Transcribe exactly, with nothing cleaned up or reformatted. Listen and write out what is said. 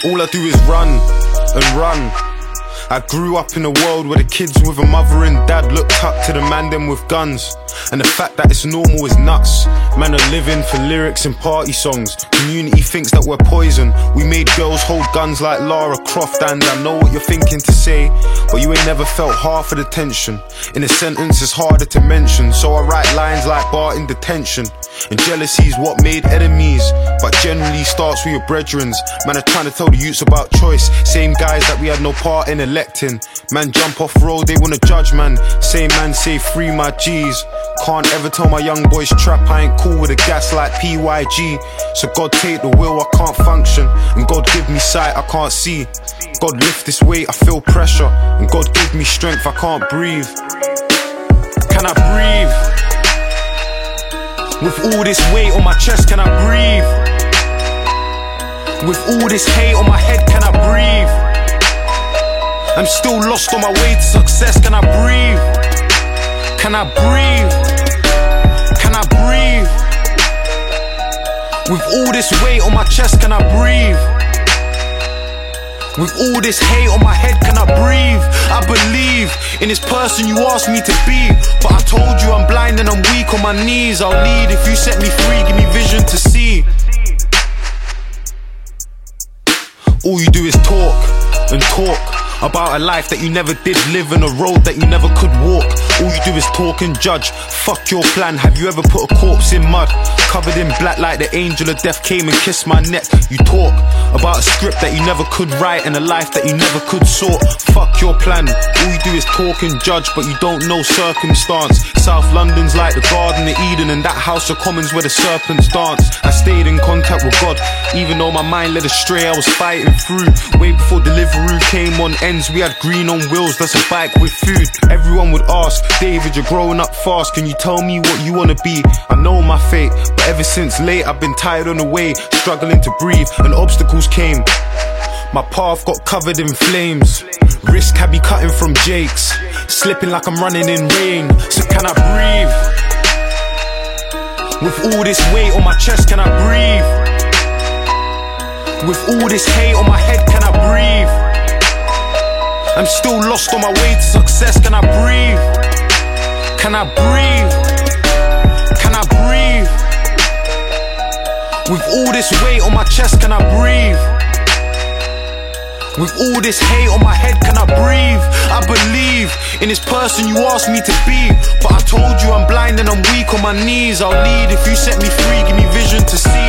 All I do is run and run. I grew up in a world where the kids with a mother and dad looked up to the man them with guns. And the fact that it's normal is nuts. Man are living for lyrics and party songs. Community thinks that we're poison. We made girls hold guns like Lara Croft. And I know what you're thinking to say, but you ain't never felt half of the tension. In a sentence it's harder to mention, so I write lines like Bart in detention. And jealousy's what made enemies, but generally starts with your brethrens. Man are trying to tell the youths about choice. Same guys that we had no part in electing. Man jump off road, they wanna judge man. Same man say free my G's. Can't ever tell my young boys trap, I ain't cool with a gas like P Y G. So God take the wheel, I can't function. And God give me sight, I can't see. God lift this weight, I feel pressure. And God give me strength, I can't breathe. Can I breathe? With all this weight on my chest, can I breathe? With all this hate on my head, can I breathe? I'm still lost on my way to success, can I breathe? Can I breathe? Can I breathe? With all this weight on my chest, can I breathe? With all this hate on my head, can I breathe? I believe in this person you asked me to be, but I told you I'm blind and I'm weak on my knees. I'll lead if you set me free, give me vision to see. All you do is talk and talk about a life that you never did live and a road that you never could walk. All you do is talk and judge. Fuck your plan. Have you ever put a corpse in mud? Covered in black like the angel of death came and kissed my neck. You talk about a script that you never could write and a life that you never could sort. Fuck your plan. All you do is talk and judge, but you don't know circumstance. South London's like the Garden of Eden, and that House of Commons where the serpents dance. I stayed in contact with God, even though my mind led astray. I was fighting through. Way before Deliveroo came on ends, we had green on wheels, that's a bike with food. Everyone would ask, David, you're growing up fast, can you tell me what you wanna be? I know my fate, but ever since late I've been tired on the way, struggling to breathe, and obstacles came. My path got covered in flames. Risk had me cutting from Jake's, slipping like I'm running in rain. So can I breathe? With all this weight on my chest, can I breathe? With all this hate on my head, can I breathe? I'm still lost on my way to success, can I breathe? Can I breathe? Can I breathe? With all this weight on my chest, can I breathe? With all this hate on my head, can I breathe? I believe in this person you asked me to be, but I told you I'm blind and I'm weak on my knees. I'll lead if you set me free, give me vision to see.